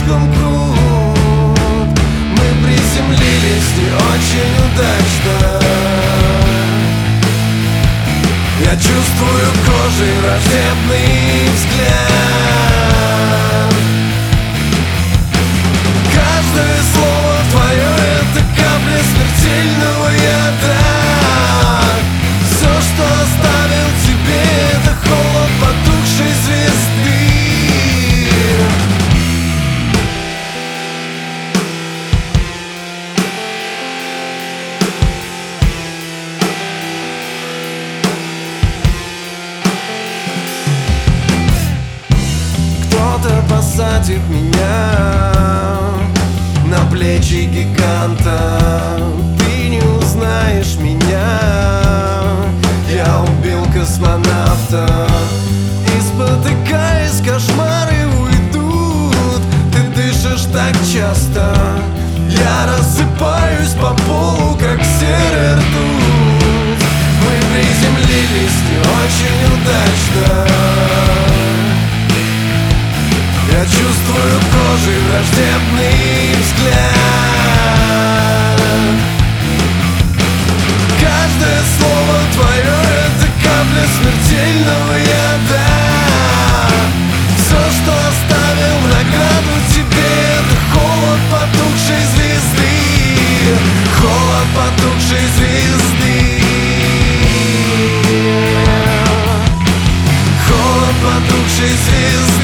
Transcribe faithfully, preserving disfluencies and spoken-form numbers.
слишком крут. Мы приземлились не очень удачно. Я чувствую кожей враждебный взгляд. Каждое слово твое — это капля смертельного яда. Все, что оставил тебе, это холод потухшей звезды. Кто-то посадит меня на плечи гиганта. Ты не узнаешь меня. Я убил космонавта. И спотыкаясь, кошмары уйдут. Ты дышишь так часто. Я рассыпаюсь по полу, как серая ртуть. Мы приземлились не очень удачно. Я чувствую кожей враждебный взгляд. Каждое слово твое — это капля смертельного яда. Все, что оставил в награду тебе, это холод потухшей звезды. Холод потухшей звезды. Холод потухшей звезды.